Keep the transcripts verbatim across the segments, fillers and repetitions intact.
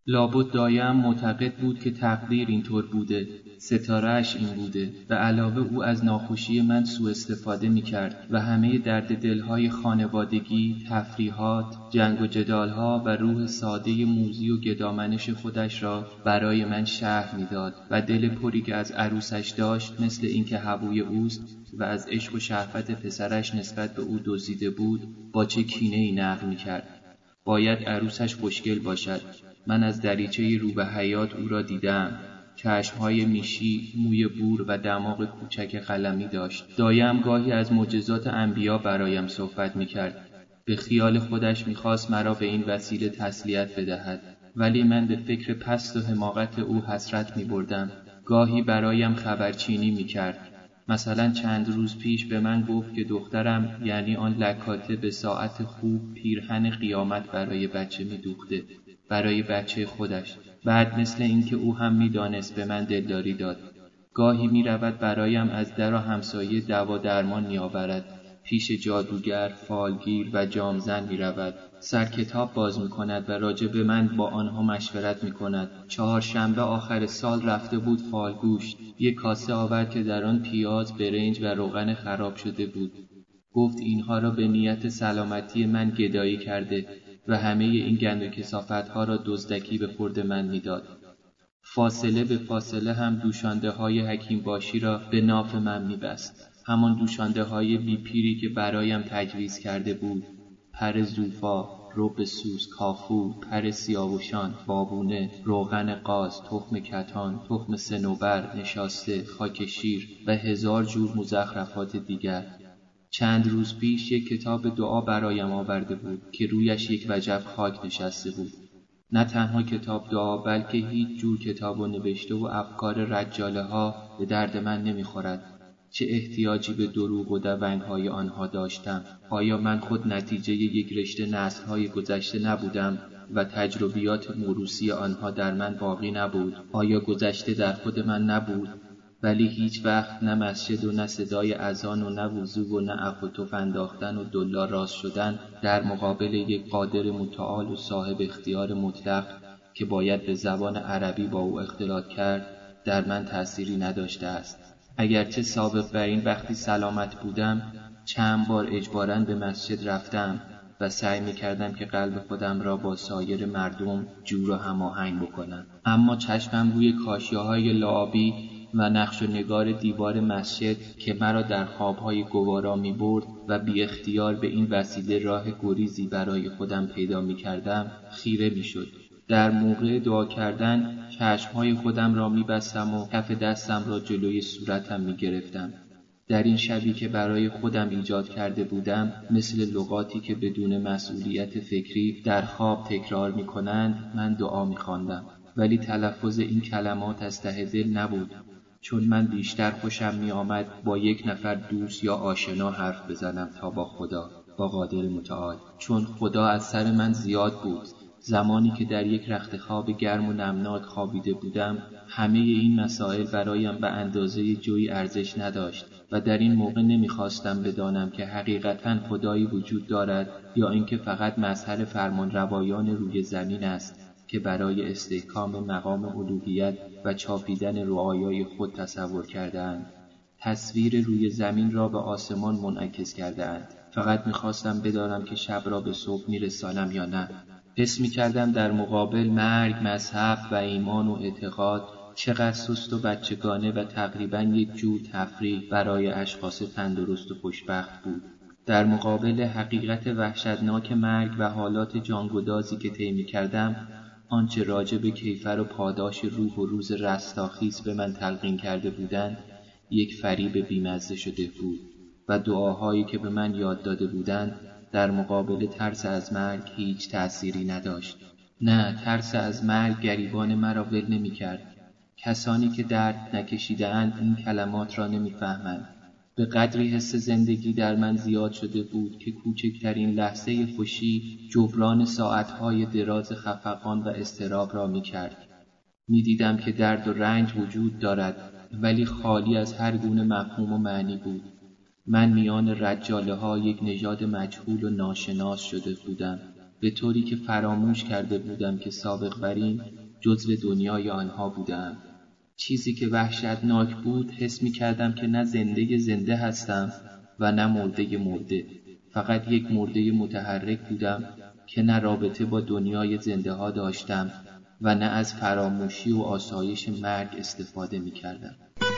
لابد دایم معتقد بود که تقدیر اینطور بوده، ستاره‌اش این بوده و علاوه او از ناخوشی من سوء استفاده می کرد و همه درد دلهای خانوادگی، تفریحات، جنگ و جدالها و روح ساده موذی و گدامنش خودش را برای من شرح می داد و دل پری که از عروسش داشت مثل اینکه هووی اوست و از عشق و شهوت پسرش نسبت به او دزدیده بود با چه کینه‌ای نقل می کرد. باید عروسش خوشگل باشد. من از دریچه رو به حیاط او را دیدم. چشمهای میشی، موی بور و دماغ کوچک قلمی داشت. دایم گاهی از معجزات انبیا برایم صحبت می‌کرد. به خیال خودش می‌خواست مرا به این وسیله تسلیت بدهد. ولی من به فکر پست و حماقت او حسرت می‌بردم. گاهی برایم خبرچینی می‌کرد. مثلا چند روز پیش به من گفت که دخترم یعنی آن لکاته به ساعت خوب پیرهن قیامت برای بچه می‌دوخته. برای بچه خودش. بعد مثل اینکه او هم می‌دانست به من دلداری داد. گاهی می‌رود برایم از در و همسایه دوا درمان می‌آورد. پیش جادوگر، فالگیر و جامزن می‌رود. سر کتاب باز می‌کند و راجع به من با آنها مشورت می‌کند. چهارشنبه آخر سال رفته بود فالگوشت. یک کاسه آورد که در آن پیاز، برنج و روغن خراب شده بود. گفت اینها را به نیت سلامتی من گدایی کرده و همه این گند و کثافت‌ها را دزدکی به خورد من می‌داد. فاصله به فاصله هم دوشانده های حکیم باشی را به ناف من می‌بست. همان دوشانده های بی پیری که برایم تجویز کرده بود. پر زوفا، رب سوس، کافور، پر سیاوشان، بابونه، روغن قاز، تخم کتان، تخم صنوبر، نشاسته، خاک شیر و هزار جور مزخرفات دیگر. چند روز پیش یک کتاب دعا برایم آورده بود که رویش یک وجب خاک نشسته بود. نه تنها کتاب دعا بلکه هیچ جور کتاب و نوشته و افکار رجاله ها به درد من نمیخورد. چه احتیاجی به دروغ و دونگ های آنها داشتم؟ آیا من خود نتیجه یک رشته نسل های گذشته نبودم و تجربیات موروثی آنها در من باقی نبود؟ آیا گذشته در خود من نبود؟ ولی هیچ وقت نه مسجد و نه صدای اذان و نه وضو و نه اف و تف انداختن و دلا راست شدن در مقابل یک قادر متعال و صاحب اختیار مطلق که باید به زبان عربی با او اختلاط کرد در من تأثیری نداشته است. اگرچه سابق بر این وقتی سلامت بودم چند بار اجباراً به مسجد رفتم و سعی می کردم که قلب خودم را با سایر مردم جور و هماهنگ بکنم. اما چشمم روی کاشیه‌های لعابی و نقش و نگار دیوار مسجد که مرا در خوابهای گوارا می برد و بی اختیار به این وسیله راه گریزی برای خودم پیدا می کردم خیره می شد. در موقع دعا کردن چشمهای خودم را می بستم و کف دستم را جلوی صورتم می گرفتم. در این شبی که برای خودم ایجاد کرده بودم مثل لغاتی که بدون مسئولیت فکری در خواب تکرار می کنند من دعا می خواندم. ولی تلفظ این کلمات از ته دل نبود، چون من بیشتر خوشم می آمد با یک نفر دوست یا آشنا حرف بزنم تا با خدا، با قادر متعال، چون خدا از سر من زیاد بود. زمانی که در یک رخت خواب گرم و نمناک خوابیده بودم همه این مسائل برایم به اندازه جوی ارزش نداشت و در این موقع نمیخواستم بدانم که حقیقتاً خدایی وجود دارد یا اینکه فقط مظهر فرمانروایان روی زمین است که برای استحکام مقام الوهیت و چاپیدن رؤیای خود تصور کرده‌اند. تصویر روی زمین را به آسمان منعکس کرده‌اند. فقط می‌خواستم بدانم که شب را به صبح می‌رسانم یا نه. حس می‌کردم در مقابل مرگ، مذهب و ایمان و اعتقاد چقدر سست و بچگانه و تقریباً یک جور تفریح برای اشخاص تندرست و خوشبخت بود. در مقابل حقیقت وحشتناک مرگ و حالات جانگدازی که طی می‌کردم، آنچه راجع به کیفر و پاداش روح و روز رستاخیز به من تلقین کرده بودند یک فریب بیمزه شده بود و دعاهایی که به من یاد داده بودند در مقابل ترس از مرگ هیچ تأثیری نداشت. نه، ترس از مرگ گریبان مرا ول نمی کرد. کسانی که درد نکشیده‌اند این کلمات را نمی فهمند. به قدری حس زندگی در من زیاد شده بود که کوچکترین لحظه خوشی جبران ساعتهای دراز خفقان و اضطراب را می کرد. می دیدم که درد و رنج وجود دارد ولی خالی از هر گونه مفهوم و معنی بود. من میان رجاله ها یک نژاد مجهول و ناشناس شده بودم. به طوری که فراموش کرده بودم که سابق بر این جزو دنیای آنها بودم. چیزی که وحشتناک بود، حس می کردم که نه زنده زنده هستم و نه مرده مرده. فقط یک مرده متحرک بودم که نه رابطه با دنیای زنده ها داشتم و نه از فراموشی و آسایش مرگ استفاده می کردم.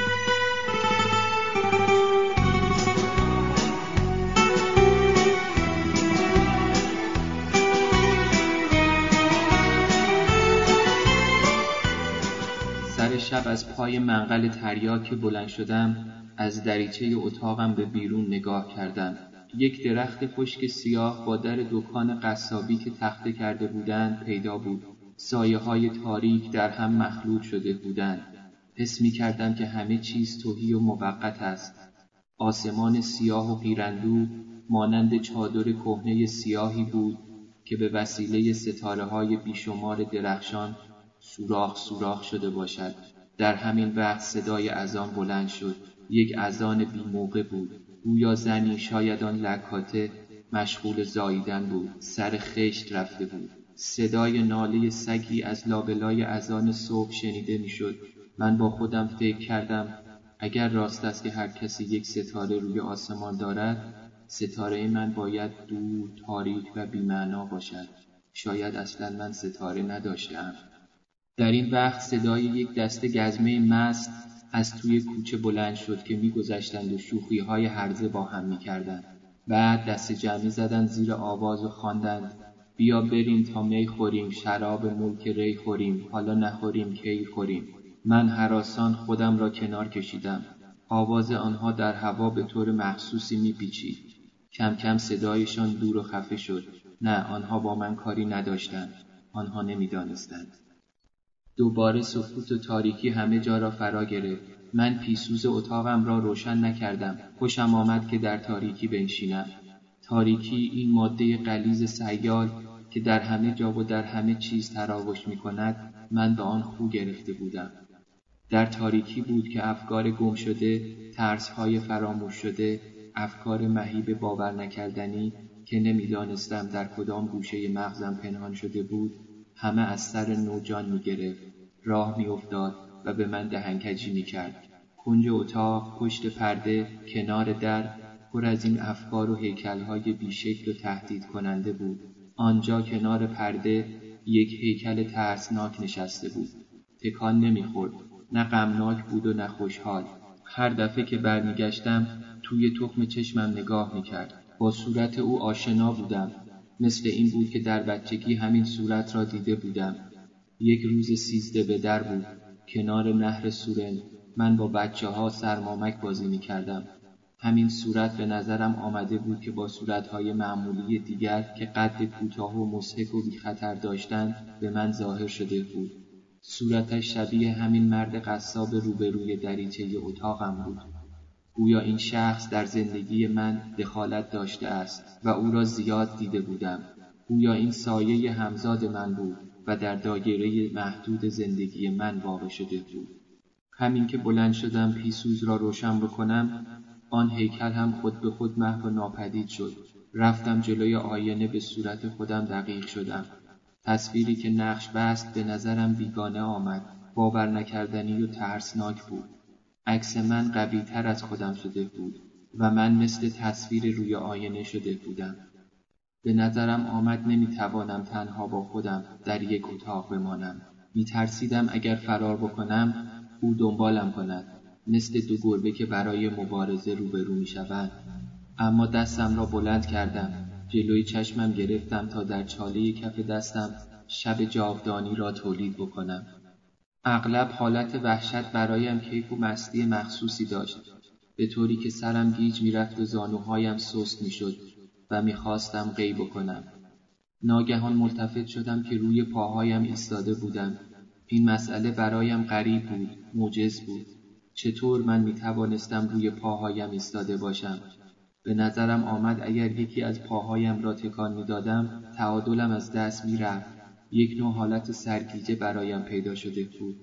سر شب از پای منقل تریاک که بلند شدم، از دریچه اتاقم به بیرون نگاه کردم. یک درخت خشک سیاه با در دکان قصابی که تخته کرده بودند پیدا بود. سایه های تاریک در هم مخلوط شده بودند. حس می کردم که همه چیز تهی و موقت است. آسمان سیاه و قیراندود مانند چادر کهنه سیاهی بود که به وسیله ستاره های بیشمار درخشان سوراخ سوراخ شده باشد. در همین وقت صدای اذان بلند شد. یک اذان بی موقع بود. گویا زنی، شاید آن لکاته، مشغول زاییدن بود. سر خشت رفته بود. صدای ناله سگی از لابلای اذان صبح شنیده میشد. من با خودم فکر کردم اگر راست است که هر کسی یک ستاره روی آسمان دارد، ستاره من باید دور، تاریک و بی‌معنا باشد. شاید اصلا من ستاره نداشتم. در این وقت صدای یک دسته گزمه مست از توی کوچه بلند شد که می‌گذشتند و شوخی‌های هرزه با هم می‌کردند. بعد دست جمعی زدند زیر آواز و خواندند: بیا بریم تا می خوریم، شراب ملک ری خوریم، حالا نخوریم کی خوریم. من هراسان خودم را کنار کشیدم. آواز آنها در هوا به طور مخصوصی می‌پیچید. کم کم صدایشان دور و خفه شد. نه، آنها با من کاری نداشتند. آنها نمی‌دانستند. دوباره سکوت و تاریکی همه جا را فرا گرفت. من پیسوز اتاقم را روشن نکردم. خوشم آمد که در تاریکی بنشینم. تاریکی، این ماده غلیظ سیال که در همه جا و در همه چیز تراوش می کند، من به آن خو گرفته بودم. در تاریکی بود که افکار گم شده، ترس‌های فراموش شده، افکار مهیب باور نکردنی که نمی‌دانستم در کدام گوشه مغزم پنهان شده بود، همه از سر نو جان می گرفت. راه می افتاد و به من دهنکجی می کرد. کنج اتاق، پشت پرده، کنار در، پر از این افکار و هیکل‌های بیشکل و تهدید کننده بود. آنجا کنار پرده یک هیکل ترسناک نشسته بود. تکان نمی خورد. نه غمناک بود و نه خوشحال. هر دفعه که برمیگشتم توی تخم چشمم نگاه می کرد. با صورت او آشنا بودم. مثل این بود که در بچگی همین صورت را دیده بودم. یک روز سیزده به در بود. کنار نهر سورن من با بچه ها سرمامک بازی می کردم. همین صورت به نظرم آمده بود که با صورتهای معمولی دیگر که قد کوتاه و مضحک و بی خطر داشتند به من ظاهر شده بود. صورتش شبیه همین مرد قصاب روبروی دریچه اتاقم بود. گویا این شخص در زندگی من دخالت داشته است و او را زیاد دیده بودم. گویا این سایه همزاد من بود و در دایره محدود زندگی من واقع شده بود. همین که بلند شدم پیسوز را روشن بکنم، آن هیکل هم خود به خود محو و ناپدید شد. رفتم جلوی آینه، به صورت خودم دقیق شدم. تصویری که نقش بست به نظرم بیگانه آمد. باور نکردنی و ترسناک بود. عکس من قوی تر از خودم شده بود و من مثل تصویر روی آینه شده بودم. به نظرم آمد نمیتوانم تنها با خودم در یک اتاق بمانم. میترسیدم اگر فرار بکنم او دنبالم کند، مثل دو گربه که برای مبارزه روبرو میشوند. اما دستم را بلند کردم، جلوی چشمم گرفتم تا در چاله کف دستم شب جاودانی را تولید بکنم. اغلب حالت وحشت برایم کیف و مستی مخصوصی داشت، به طوری که سرم گیج میرفت و زانوهایم سست میشد و میخواستم قی بکنم. ناگهان ملتفت شدم که روی پاهایم ایستاده بودم. این مسئله برایم غریب بود، معجز بود. چطور من میتوانستم روی پاهایم ایستاده باشم؟ به نظرم آمد اگر یکی از پاهایم را تکان میدادم تعادلم از دست میرفت. یک نوع حالت سرگیجه برایم پیدا شده بود.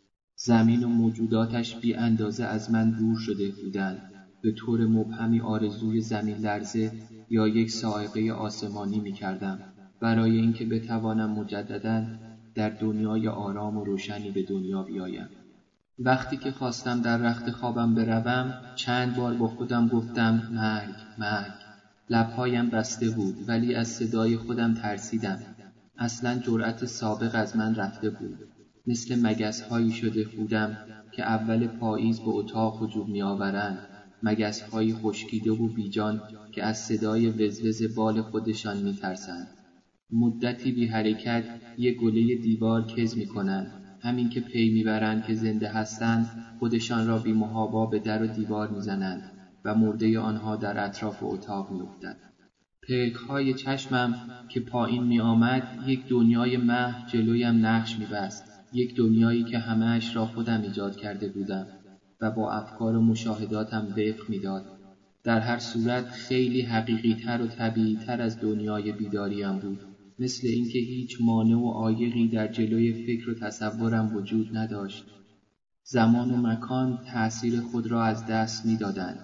زمین و موجوداتش بی اندازه از من دور شده بودند. به طور مبهمی آرزوی زمین لرزه یا یک صاعقه آسمانی می کردم. برای اینکه بتوانم مجدداً در دنیای آرام و روشنی به دنیا بیایم. وقتی که خواستم در رخت خوابم بروم، چند بار با خودم گفتم مرگ، مرگ. لبهایم بسته بود، ولی از صدای خودم ترسیدم. اصلاً جرأت سابق از من رفته بود. مثل مگس‌هایی شده بودم که اول پاییز به اتاق هجوم می‌آورند، مگس‌هایی خشکیده و بیجان که از صدای وزوز بال خودشان می‌ترسند. مدتی بی حرکت یک گله دیوار کز می‌کنند. همین که پی می‌برند که زنده هستند، خودشان را بی محابا به در و دیوار می‌زنند و مرده آنها در اطراف اتاق می‌افتد. پلک‌های چشمم که پایین می‌آمد، یک دنیای محو جلویم نقش می‌بست. یک دنیایی که همه‌اش را خودم ایجاد کرده بودم و با افکار و مشاهداتم وفق می‌داد. در هر صورت خیلی حقیقی‌تر و طبیعی‌تر از دنیای بیداریم بود. مثل اینکه هیچ مانع و عایقی در جلوی فکر و تصورم وجود نداشت. زمان و مکان تأثیر خود را از دست می‌دادند.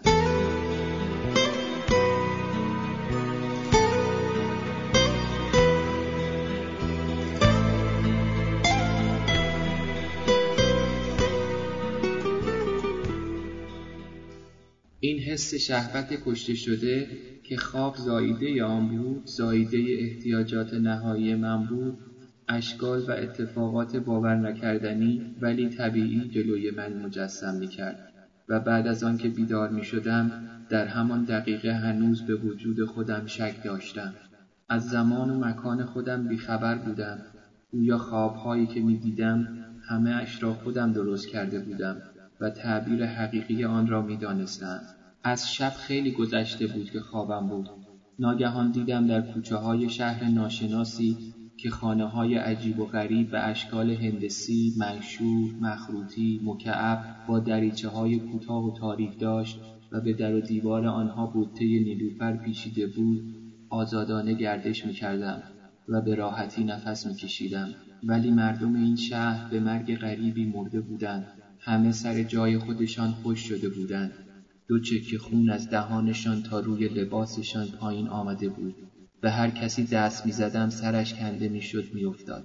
این حس شهوت کشته شده که خواب زاییده آن بود، زاییده احتیاجات نهایی من بود، اشکال و اتفاقات باور نکردنی ولی طبیعی جلوی من مجسم می‌کرد و بعد از آن که بیدار می‌شدم در همان دقیقه هنوز به وجود خودم شک داشتم. از زمان و مکان خودم بیخبر بودم. گویا خواب‌هایی که می‌دیدم همه اش را خودم درست کرده بودم و تعبیر حقیقی آن را می‌دانستم. از شب خیلی گذشته بود که خوابم بود. ناگهان دیدم در کوچه‌های شهر ناشناسی که خانه‌های عجیب و غریب به اشکال هندسی، منشور، مخروطی، مکعب با دریچه‌های کوتاه و تاریک داشت و به در و دیوار آنها بوته نیلوفر پیچیده بود. آزادانه گردش می‌کردم و به راحتی نفس می‌کشیدم. ولی مردم این شهر به مرگ غریبی مرده بودند. همه سر جای خودشان خوش شده بودند. دو چکه خون از دهانشان تا روی لباسشان پایین آمده بود. به هر کسی دست می زدم سرش کنده می شد می افتاد.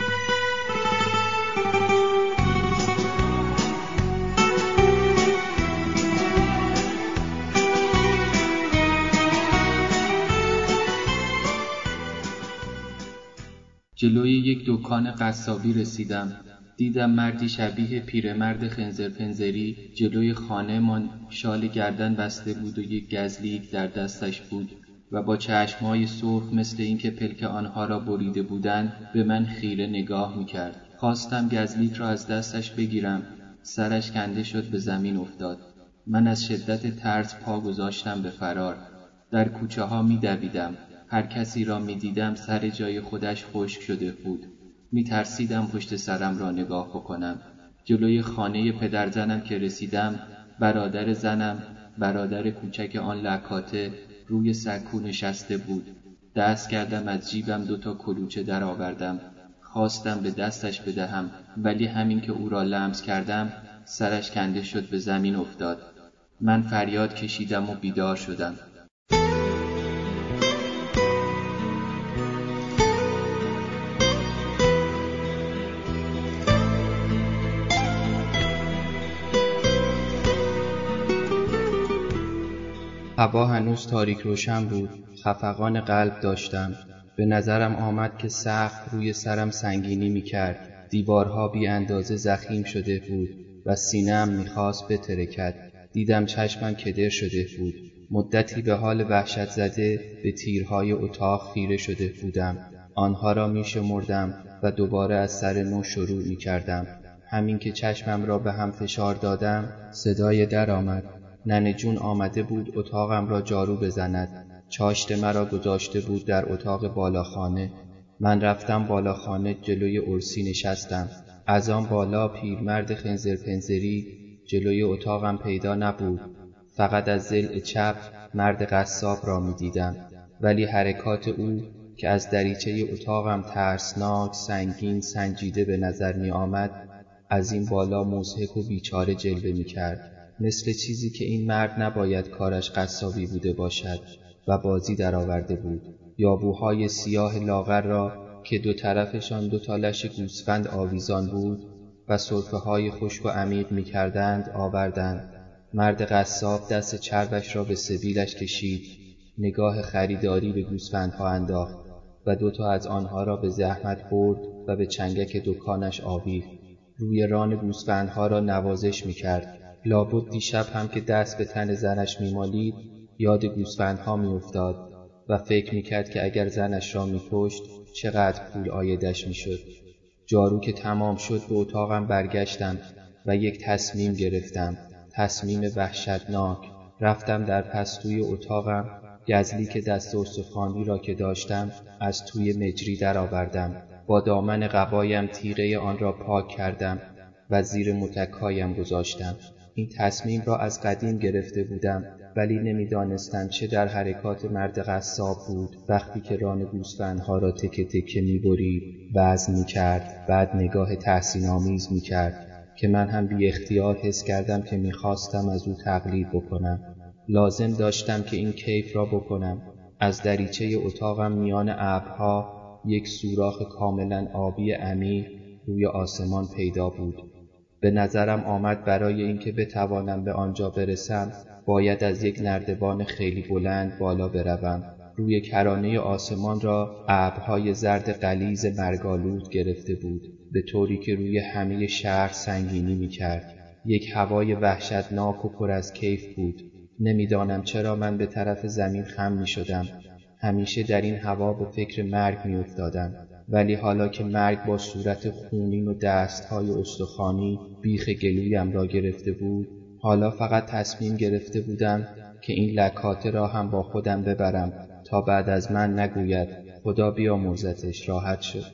جلوی یک دکان قصابی رسیدم. دیدم مردی شبیه پیرمرد خنزرپنزری جلوی خانه من شال گردن بسته بود و یک گزلیک در دستش بود و با چشمهای سرخ مثل اینکه پلک آنها را بریده بودند به من خیره نگاه می‌کرد. خواستم گزلیک را از دستش بگیرم. سرش کنده شد به زمین افتاد. من از شدت ترس پا گذاشتم به فرار. در کوچه ها می‌دویدم. هر کسی را می‌دیدم سر جای خودش خشک شده بود. می ترسیدم پشت سرم را نگاه بکنم. جلوی خانه پدر زنم که رسیدم، برادر زنم، برادر کوچک آن لکاته روی سکو نشسته بود. دست کردم از جیبم دوتا کلوچه در آوردم. خواستم به دستش بدهم، ولی همین که او را لمس کردم، سرش کنده شد به زمین افتاد. من فریاد کشیدم و بیدار شدم. هوا هنوز تاریک روشن بود. خفقان قلب داشتم. به نظرم آمد که سقف روی سرم سنگینی می‌کرد. دیوارها بی اندازه ضخیم شده بود و سینه‌ام می‌خواست بترکد. دیدم چشمم کدر شده بود. مدتی به حال وحشت زده به تیرهای اتاق خیره شده بودم. آنها را می‌شمردم و دوباره از سر نو شروع می‌کردم. همین که چشمم را به هم فشار دادم، صدای در آمد. ننه جون آمده بود اتاقم را جارو بزند. چاشت مرا گذاشته بود در اتاق بالاخانه. من رفتم بالاخانه، جلوی ارسی نشستم. از آن بالا پیرمرد خنزرپنزری جلوی اتاقم پیدا نبود. فقط از ضلع چپ مرد قصاب را می دیدم. ولی حرکات او که از دریچه اتاقم ترسناک، سنگین، سنجیده به نظر می آمد، از این بالا مضحک و بیچاره جلوه می کرد. مثل چیزی که این مرد نباید کارش قصابی بوده باشد و بازی در آورده بود، یابوهای سیاه لاغر را که دو طرفشان دو تا لش گوسفند آویزان بود و سرفه های خشک و عمیق می کردند آوردند. مرد قصاب دست چربش را به سبیلش کشید، نگاه خریداری به گوسفندها انداخت و دو تا از آنها را به زحمت برد و به چنگک دکانش آویخت. روی ران گوسفندها را نوازش می کرد. لابد دیشب هم که دست به تن زنش می مالید یاد گوسفندها می افتاد و فکر می کرد که اگر زنش را می کشت چقدر پول آیدش می شد. جارو که تمام شد به اتاقم برگشتم و یک تصمیم گرفتم، تصمیم وحشتناک. رفتم در پستوی اتاقم، گزلی که دست استخوانی را که داشتم از توی مجری در آوردم. با دامن قبایم تیغه آن را پاک کردم و زیر متکایم گذاشتم. این تصمیم را از قدیم گرفته بودم، ولی نمی‌دانستم چه در حرکات مرد قصاب بود. وقتی که ران گوسفندها را تکه تکه می‌برید، وزن می‌کرد، بعد نگاه تحسین‌آمیز می‌کرد که من هم بی اختیار حس کردم که می‌خواستم از او تقلید بکنم. لازم داشتم که این کیف را بکنم. از دریچه اتاقم میان ابرها یک سوراخ کاملا آبی عمیق روی آسمان پیدا بود. به نظرم آمد برای اینکه بتوانم به آنجا برسم باید از یک نردبان خیلی بلند بالا بروم. روی کرانه آسمان را ابرهای زرد غلیظ مرگالود گرفته بود، به طوری که روی همه شهر سنگینی می‌کرد. یک هوای وحشتناک و پر از کیف بود. نمیدانم چرا من به طرف زمین خم می‌شدم. همیشه در این هوا به فکر مرگ می‌افتادم، ولی حالا که مرگ با صورت خونین و دست‌های استخوانی بیخ گلویم را گرفته بود، حالا فقط تصمیم گرفته بودم که این لکاته را هم با خودم ببرم تا بعد از من نگوید خدا بیامرزتش راحت شد.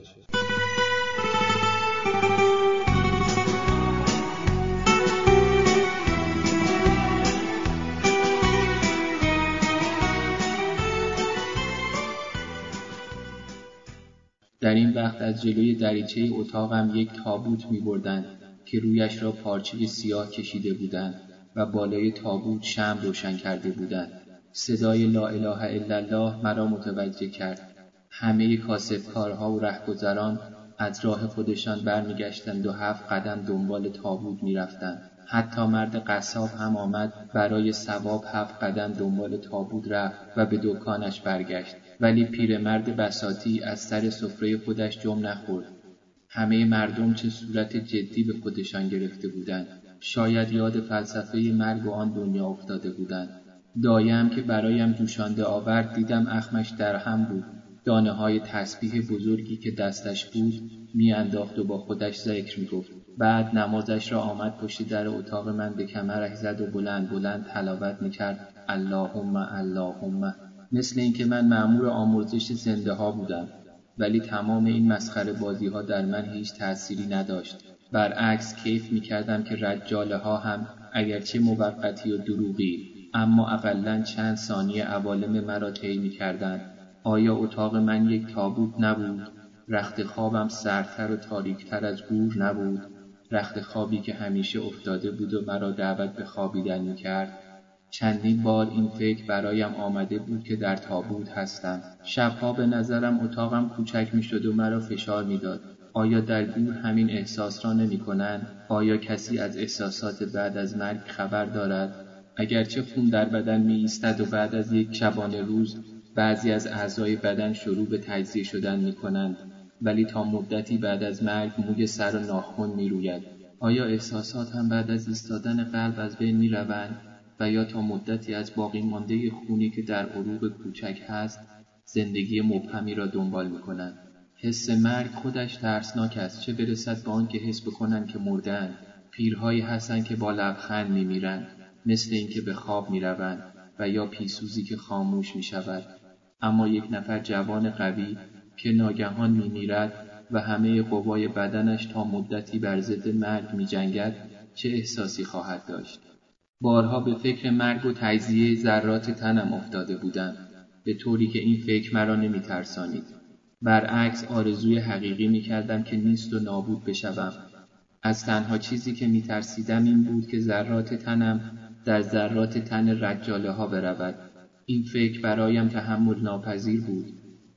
در این وقت از جلوی دریچه اتاقم یک تابوت می بردند که رویش را پارچه سیاه کشیده بودند و بالای تابوت شمع روشن کرده بودند. صدای لا اله الا الله مرا متوجه کرد. همه کاسبکارها و رهگذران از راه خودشان برمیگشتند و هفت قدم دنبال تابوت میرفتند. حتی مرد قصاب هم آمد برای ثواب هفت قدم دنبال تابوت رفت و به دکانش برگشت. ولی پیرمرد بساطی از سر سفره خودش جم نخورد. همه مردم چه صورت جدی به خودشان گرفته بودند. شاید یاد فلسفه مرگ و آن دنیا افتاده بودند. دایم که برایم جوشانده آورد دیدم اخمش در هم بود. دانه های تسبیح بزرگی که دستش بود می انداخت و با خودش ذکر می گفت. بعد نمازش را آمد پشت در اتاق من به کمرش زد و بلند بلند تلاوت می کرد اللهم اللهم، مثل اینکه من مأمور آمرزش زنده ها بودم. ولی تمام این مسخره بازی ها در من هیچ تأثیری نداشت. برعکس کیف می کردم که رجاله ها هم اگرچه موقتی و دروغی اما اقلن چند ثانیه عوالم مرا طی می کردند. آیا اتاق من یک تابوت نبود؟ رخت خوابم سردتر و تاریکتر از گور نبود؟ رخت خوابی که همیشه افتاده بود و مرا دعوت به خوابیدن می کرد؟ چندین بار این فکر برایم آمده بود که در تابوت هستم. شبها به نظرم اتاقم کوچک می شد و مرا فشار می داد. آیا در گور همین احساس را نمی کنند؟ آیا کسی از احساسات بعد از مرگ خبر دارد؟ اگرچه خون در بدن می ایستد و بعد از یک شبانه روز بعضی از اعضای بدن شروع به تجزیه شدن می کنند، ولی تا مدتی بعد از مرگ موی سر و ناخن می روید. آیا احساسات هم بعد از ایستادن قلب از بین می روند و یا تا مدتی از باقی مانده خونی که در عروق کوچک هست زندگی مبهمی را دنبال می کنند؟ حس مرگ خودش ترسناک است، چه برسد به آن که حس بکنند که مردند. پیرهایی هستند که با لبخند می میرند، مثل اینکه به خواب می روند، و یا پیسوزی که خاموش می شود. اما یک نفر جوان قوی که ناگهان می میرد و همه قوای بدنش تا مدتی بر ضد مرگ می جنگد چه احساسی خواهد داشت؟ بارها به فکر مرگ و تجزیه ذرات تنم افتاده بودم، به طوری که این فکر مرا نمی ترسانید. برعکس آرزوی حقیقی می کردم که نیست و نابود بشوم. از تنها چیزی که می ترسیدم این بود که ذرات تنم در ذرات تن رجاله ها برود. این فکر برایم تحمل ناپذیر بود.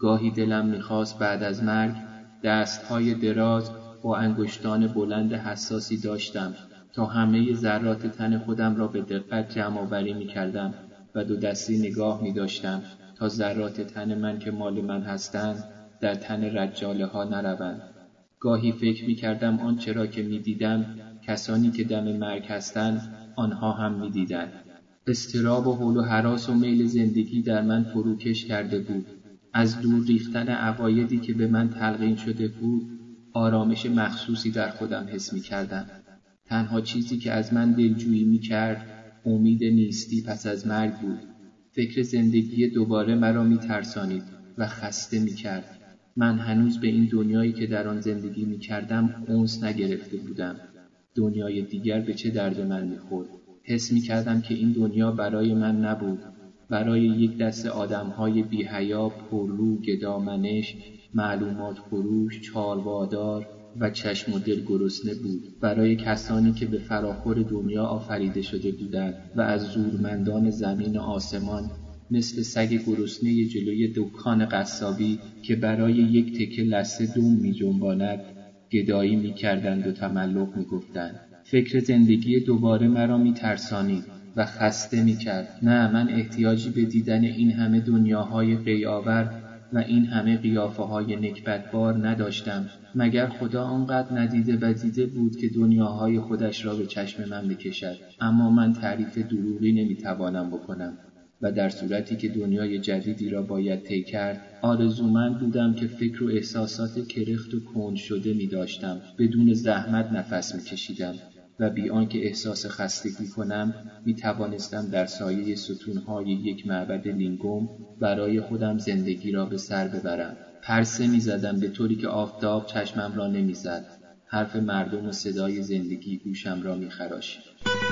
گاهی دلم می‌خواست بعد از مرگ دست‌های دراز با انگشتان بلند حساسی داشتم تا همه ذرات تن خودم را به دقت جمع‌آوری می‌کردم و دو دستی نگاه می‌داشتم تا ذرات تن من که مال من هستند در تن رجاله‌ها نروند. گاهی فکر می‌کردم آنچه را که می‌دیدم کسانی که دم مرگ هستند آنها هم می‌دیدند. اضطراب و حول و هراس و میل زندگی در من فروکش کرده بود. از دور ریختن عقایدی که به من تلقین شده بود آرامش مخصوصی در خودم حس می‌کردم. تنها چیزی که از من دلجویی می‌کرد امید نیستی پس از مرگ بود. فکر زندگی دوباره مرا می‌ترسانید و خسته می‌کرد. من هنوز به این دنیایی که در آن زندگی می‌کردم انس نگرفته بودم. دنیای دیگر به چه درد من می‌خورد؟ حس می‌کردم که این دنیا برای من نبود. برای یک دسته آدم‌های بی‌حیا، پررو، گدامنش، معلومات فروش، چاروادار و چشم و دل گرسنه بود. برای کسانی که به فراخور دنیا آفریده شده بودند و از زورمندان زمین و آسمان مثل سگ گرسنه جلوی دکان قصابی که برای یک تکه لثه دم می‌جنباند گدایی می‌کردند و تملق می‌گفتند. فکر زندگی دوباره مرا می‌ترسانید و خسته می‌کرد. نه، من احتیاجی به دیدن این همه دنیاهای غی‌آور و این همه قیافه‌های نکبتبار نداشتم. مگر خدا آنقدر ندیده و دیده بود که دنیاهای خودش را به چشم من بکشد؟ اما من تعریف دروغی نمی‌توانم بکنم و در صورتی که دنیای جدیدی را باید طی کرد، آرزومند بودم که فکر و احساسات کرخت و کند شده می‌داشتم. بدون زحمت نفس می‌کشیدم و بی آنکه احساس خستگی کنم می‌توانستم در سایه ستون‌های یک معبد لینگوم برای خودم زندگی را به سر ببرم. پرسه می‌زدم به طوری که آفتاب چشمم را نمی‌زد. حرف مردم و صدای زندگی گوشم را می‌خراشید.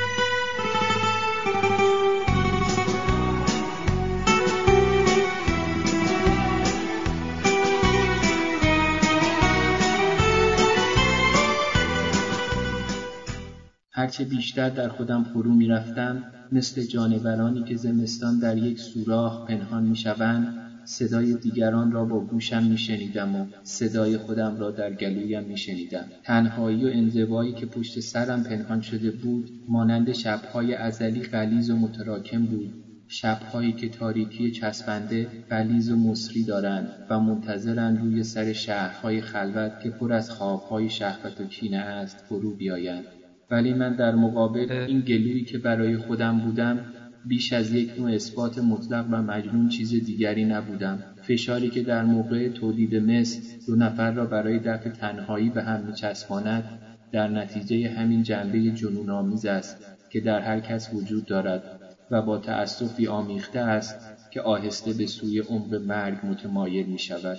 هرچه بیشتر در خودم فرو می رفتم، مثل جانورانی که زمستان در یک سوراخ پنهان می شوند، صدای دیگران را با گوشم می شنیدم و صدای خودم را در گلویم می شنیدم. تنهایی و انزوایی که پشت سرم پنهان شده بود، مانند شب‌های ازلی غلیظ و متراکم بود. شب‌هایی که تاریکی چسبنده، غلیظ و مصری دارند و منتظرند روی سر شهرهای خلوت که پر از خواب‌های شهوت و کینه است فرو بیایند. ولی من در مقابل این گلویی که برای خودم بودم بیش از یک نوع اثبات مطلق و مجنون چیز دیگری نبودم. فشاری که در موقع تولید مثل دو نفر را برای دفع تنهایی به هم می‌چسباند در نتیجه همین جنبه جنون‌آمیز است که در هر کس وجود دارد و با تأسفی آمیخته است که آهسته به سوی عمق مرگ متمایل می‌شود.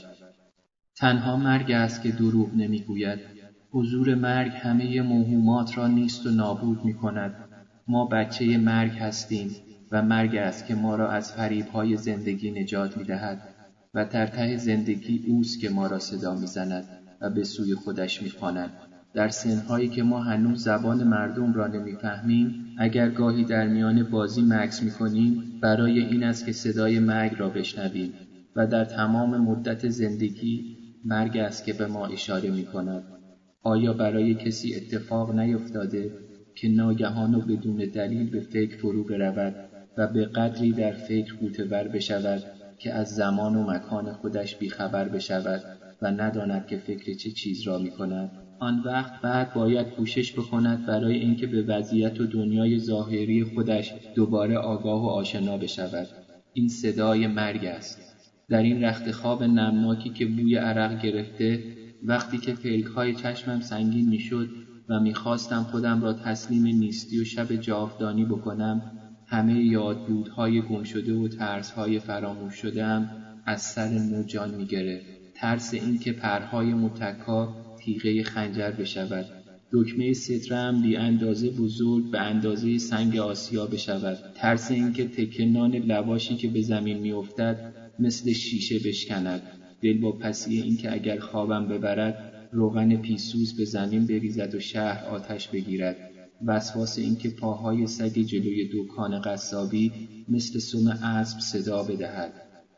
تنها مرگ است که دروغ نمی‌گوید. حضور مرگ همه موهومات را نیست و نابود می کند. ما بچه مرگ هستیم و مرگ است که ما را از فریب‌های زندگی نجات می دهد و در ته زندگی اوست که ما را صدا می زند و به سوی خودش می خواند. در سنهایی که ما هنوز زبان مردم را نمی فهمیم، اگر گاهی در میان بازی مکث می کنیم، برای این است که صدای مرگ را بشنویم و در تمام مدت زندگی مرگ است که به ما اشاره می کند. آیا برای کسی اتفاق نیفتاده که ناگهان و بدون دلیل به فکر فرو برود و به قدری در فکر غوطه‌ور بشود که از زمان و مکان خودش بیخبر بشود و نداند که فکر چه چیز را می کند؟ آن وقت بعد باید کوشش بکند برای اینکه به وضعیت و دنیای ظاهری خودش دوباره آگاه و آشنا بشود. این صدای مرگ است. در این رخت خواب نمناکی که بوی عرق گرفته، وقتی که پلک‌های چشمم سنگین می‌شد و می‌خواستم خودم را تسلیم نیستی و شب جاودانی بکنم، همه یادبودهای گم شده و ترس‌های فراموش شده‌ام از سر نو جان می‌گرفت. ترس این که پرهای متکا تیغه خنجر بشود، دکمه ستره‌ام بی اندازه بزرگ به اندازه سنگ آسیا بشود، ترس این که تکه نان لواشی که به زمین می‌افتد مثل شیشه بشکند، دلواپسی این که اگر خوابم ببرد روغن پیسوز به زمین بریزد و شهر آتش بگیرد، وسواس این که پاهای سگ جلوی دکان قصابی مثل سم اسب صدا بدهد.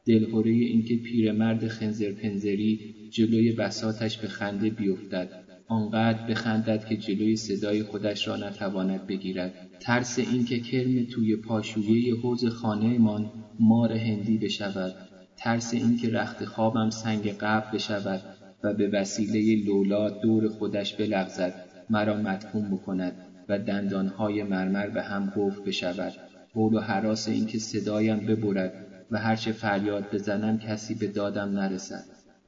دلهوره اینکه پیرمرد خنزرپنزری جلوی بساطش به خنده بیفتد، آنقدر بخندد که جلوی صدای خودش را نتواند بگیرد. ترس اینکه کرم توی پاشویه حوض خانه‌مان مار هندی بشود. ترس اینکه رخت خوابم سنگ قبر بشود و به وسیله لولاد دور خودش بلغزد، مرا مدفون بکند و دندانهای مرمر به هم قفل بشود. هول و هراس اینکه صدایم ببرد و هرچه فریاد بزنم کسی به دادم نرسد.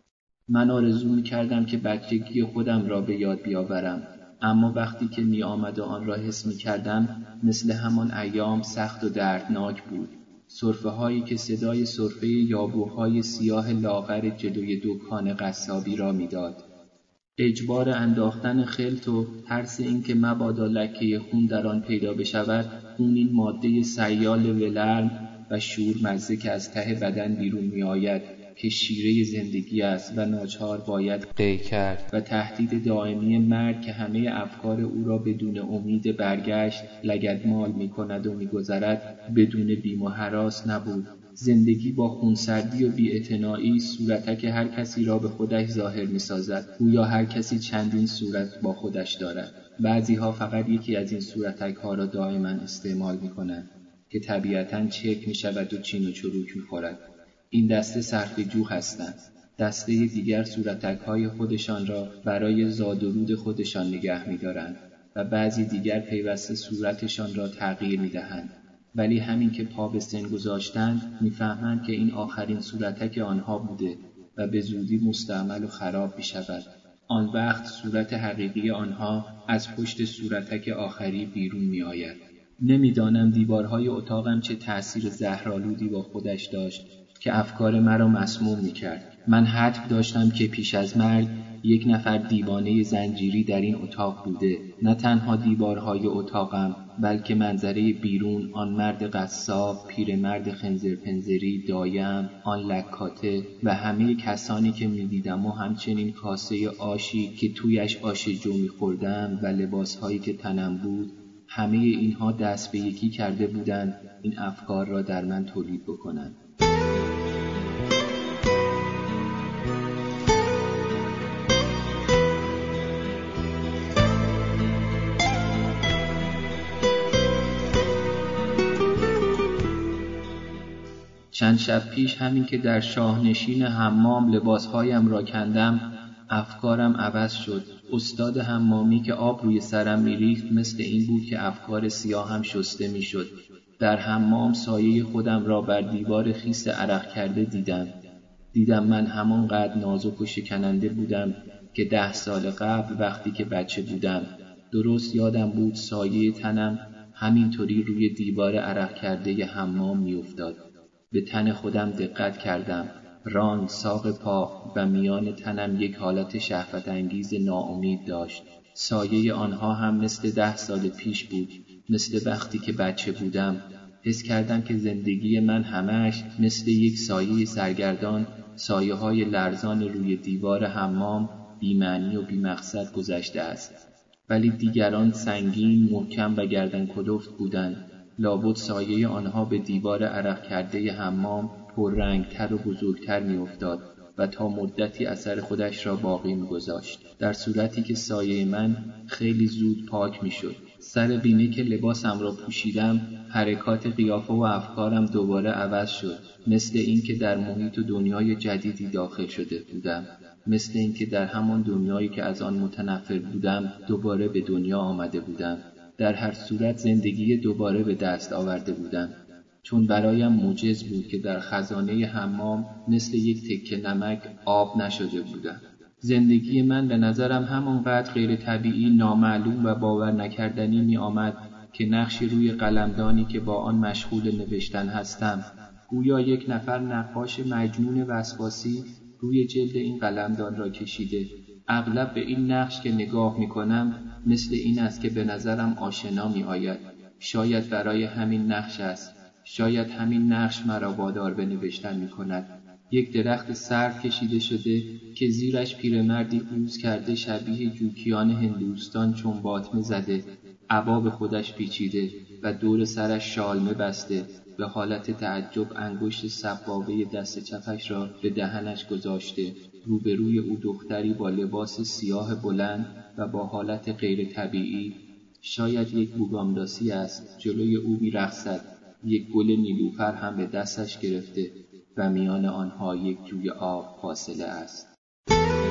من آرزو می‌کردم که بچگی خودم را به یاد بیاورم، اما وقتی که می آمد و آن را حس می‌کردم مثل همان ایام سخت و دردناک بود. سرفه هایی که صدای سرفه یابوهای سیاه لاغر جلوی دکان قصابی را می‌داد. اجبار انداختن خلط و ترس اینکه مبادا لکه خون در آن پیدا بشود، خون این ماده سیال ولرم و شورمزه که از ته بدن بیرون می آید که شیره زندگی است و ناچار باید قی کرد، و تهدید دائمی مرگ که همه افکار او را بدون امید برگشت لگدمال می کند و می گذرد، بدون بیم و هراس نبود. زندگی با خونسردی و بی‌اعتنایی صورتک هر کسی را به خودش ظاهر می سازد، گویا هر کسی چندین صورت با خودش دارد. بعضی ها فقط یکی از این صورتک ها را دائما استعمال می کنند که طبیعتاً چرک می شود و چین و چروک می خورد. این دسته صرفه‌جو هستند. دسته دیگر صورتک های خودشان را برای زاد و رود خودشان نگه می دارند و بعضی دیگر پیوسته صورتشان را تغییر می دهند. ولی همین که پا به سن گذاشتند می‌فهمند که این آخرین صورتک آنها بوده و به زودی مستعمل و خراب می‌شود. آن وقت صورت حقیقی آنها از پشت صورتک آخری بیرون می‌آید. نمی‌دانم دیوارهای اتاقم چه تأثیر زهرآلودی با خودش داشت که افکار مرا مسموم می‌کرد. من حدس داشتم که پیش از مرگ یک نفر دیوانه زنجیری در این اتاق بوده. نه تنها دیوارهای اتاقم، بلکه منظره بیرون، آن مرد قصاب، پیرمرد خنزرپنزری، دایم، آن لکاته و همه کسانی که می‌دیدم و همچنین کاسه آشی که تویش آش جو می‌خوردم و لباسهایی که تنم بود، همه اینها دست به یکی کرده بودند این افکار را در من تولید بکنند. چند شب پیش همین که در شاهنشین حمام لباسهایم را کندم، افکارم عوض شد. استاد حمامی که آب روی سرم می‌ریخت مثل این بود که افکار سیاهم شسته می‌شد. در حمام سایه خودم را بر دیوار خیس عرق کرده دیدم. دیدم من همانقدر نازک و شکننده بودم که ده سال قبل وقتی که بچه بودم. درست یادم بود سایه تنم همینطوری روی دیوار عرق کرده حمام می‌افتاد. به تن خودم دقت کردم. ران، ساق پا و میان تنم یک حالت شهوت انگیز ناامید داشت. سایه آنها هم مثل ده سال پیش بود، مثل وقتی که بچه بودم. حس کردم که زندگی من همش مثل یک سایه سرگردان، سایه های لرزان روی دیوار حمام، بی‌معنی و بی‌مقصد گذشته است. ولی دیگران سنگین، محکم و گردن کلفت بودند. لابد سایه آنها به دیوار عرق کرده حمام پررنگتر و بزرگتر می افتاد و تا مدتی اثر خودش را باقی می گذاشت، در صورتی که سایه من خیلی زود پاک می شد. سر بیمه که لباسم را پوشیدم، حرکات قیافه و افکارم دوباره عوض شد. مثل این که در محیط و دنیای جدیدی داخل شده بودم. مثل این که در همان دنیایی که از آن متنفر بودم دوباره به دنیا آمده بودم. در هر صورت زندگی دوباره به دست آورده بودم، چون برایم معجز بود که در خزانه حمام مثل یک تکه نمک آب نشده بودم. زندگی من به نظرم همانقدر غیر طبیعی، نامعلوم و باور نکردنی می آمد که نقشی روی قلمدانی که با آن مشغول نوشتن هستم، گویا یک نفر نقاش مجنون وسواسی روی جلد این قلمدان را کشیده. اغلب به این نقش که نگاه می کنم مثل این است که به نظرم آشنا می آید. شاید برای همین نقش است. شاید همین نقش مرا وادار به نوشتن می کند. یک درخت سرو کشیده شده که زیرش پیرمردی قوز کرده شبیه جوکیان هندوستان چون باطمه زده، عبا به خودش پیچیده و دور سرش شالمه بسته به حالت تعجب انگشت سبابه دست چپش را به دهنش گذاشته. روبروی او دختری با لباس سیاه بلند و با حالت غیر طبیعی، شاید یک بوگامداسی است، جلوی او می‌رقصد. یک گل نیلوفر هم به دستش گرفته و میان آنها یک جوی آب فاصله است.